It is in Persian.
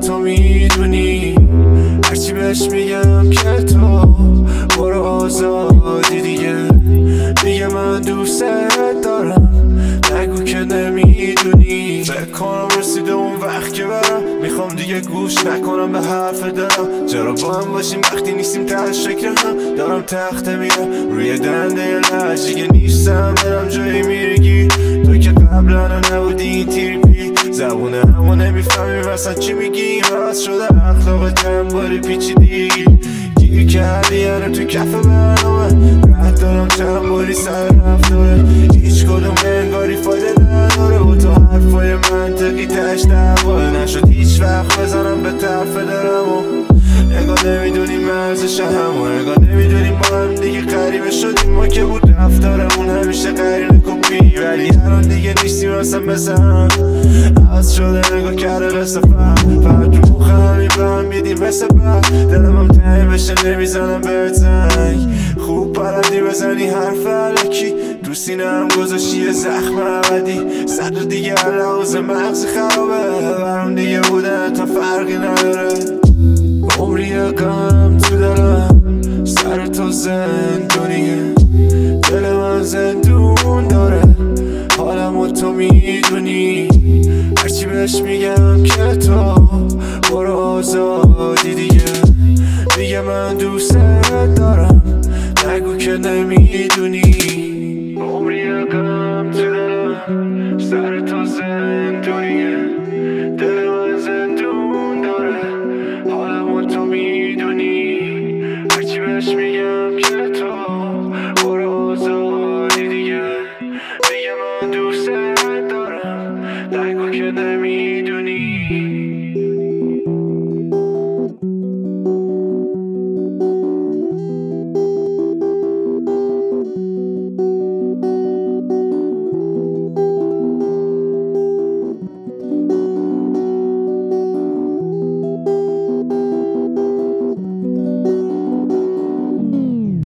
تو میدونی، هرچی بهش میگم که تو برو آزادی دیگه من دوست دارم، نگو که نمیدونی. فکر کنم رسیده اون وقت که برم، میخوام دیگه گوش نکنم به حرف دلم. چرا با هم باشیم وقتی نیستیم ته شکل هم؟ دارم تخته میرم روی دنده لحجه نیستم، برم جایی میرگی تو که قبلا نبودی این تیرپی. زبونه همو نمیفهمی وسط چی میگی، واسه شده اخلاق چند باری پیچیدی. گیر کردی یعنی تو کف برنامه، رد دارم چند باری سر رفتاره، هیچ کدوم انگاری فایده نداره و تو حرفای منطقی تش دعواه نشد هیچ وقت بزنم به طرف دلم. و انگار نمیدونی مرزش همو، انگار نمیدونی ما هم دیگه غریبه شدیم. ما که بود رفتارمون همیشه قرین کپی، ولی الان دیگه نیستیم اصلا مثل هم. عوض شده نگاه کرده قصه فهم، فقط رو مخ همین به هم بیدیم مثل بعد. دلم هم تنگ بشه نمیزنم بهت زنگ، خوب بلدی بزنی حرف علکی، تو سینه هم گذاشتی یه زخم ابدی. صدر دیگه لحاظ مغزی خرابه، برام دیگه بودن تا فرقی نداره. عمری غم تو دلم، سر تو زندونیه، دل من زندون داره، حالمو تو میدونی، هرچی بهش میگم که تو برو آزادی دیگه من دوست دارم، نگو که نمیدونی. عمری غم تو دلم، سر تو زندونیه، دل من زندون داره، حالمو تو میدونی، هرچی بهش میگم که تو برو آزادی دیگه من دوست دارم، نگو که نمیدونی.